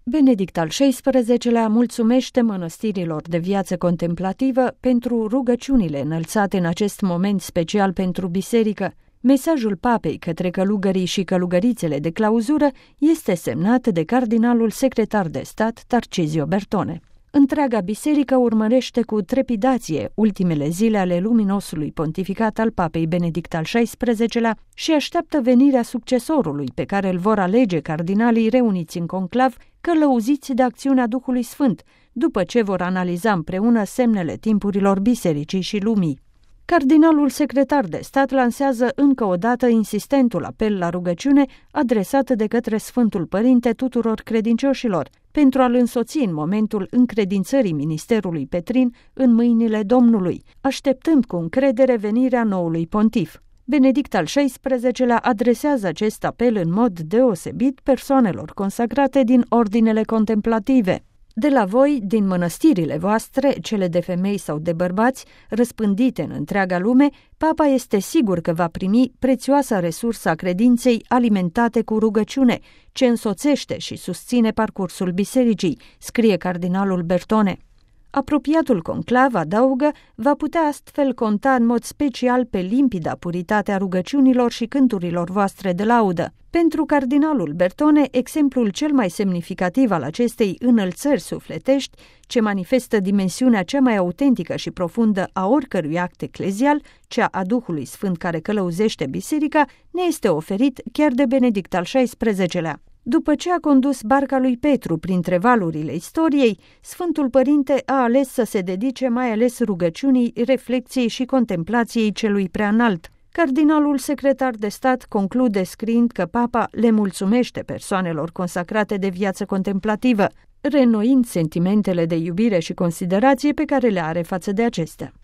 Benedict al XVI-lea mulțumește mănăstirilor de viață contemplativă pentru rugăciunile înălțate în acest moment special pentru biserică. Mesajul papei către călugării și călugărițele de clauzură este semnat de cardinalul secretar de stat Tarcisio Bertone. Întreaga biserică urmărește cu trepidație ultimele zile ale luminosului pontificat al papei Benedict al XVI-lea și așteaptă venirea succesorului pe care îl vor alege cardinalii reuniți în conclav, călăuziți de acțiunea Duhului Sfânt, după ce vor analiza împreună semnele timpurilor bisericii și lumii. Cardinalul secretar de stat lansează încă o dată insistentul apel la rugăciune adresat de către Sfântul Părinte tuturor credincioșilor, pentru a-l însoți în momentul încredințării ministerului Petrin în mâinile Domnului, așteptând cu încredere venirea noului pontif. Benedict al XVI-lea adresează acest apel în mod deosebit persoanelor consacrate din ordinele contemplative. De la voi, din mănăstirile voastre, cele de femei sau de bărbați, răspândite în întreaga lume, Papa este sigur că va primi prețioasa resursă a credinței alimentate cu rugăciune, ce însoțește și susține parcursul bisericii, scrie cardinalul Bertone. Apropiatul conclav, adaugă, va putea astfel conta în mod special pe limpida puritatea rugăciunilor și cânturilor voastre de laudă. Pentru cardinalul Bertone, exemplul cel mai semnificativ al acestei înălțări sufletești, ce manifestă dimensiunea cea mai autentică și profundă a oricărui act eclezial, cea a Duhului Sfânt care călăuzește biserica, ne este oferit chiar de Benedict al XVI-lea. După ce a condus barca lui Petru printre valurile istoriei, Sfântul Părinte a ales să se dedice mai ales rugăciunii, reflecției și contemplației celui preanalt. Cardinalul secretar de stat conclude scriind că Papa le mulțumește persoanelor consacrate de viață contemplativă, reînnoind sentimentele de iubire și considerație pe care le are față de acestea.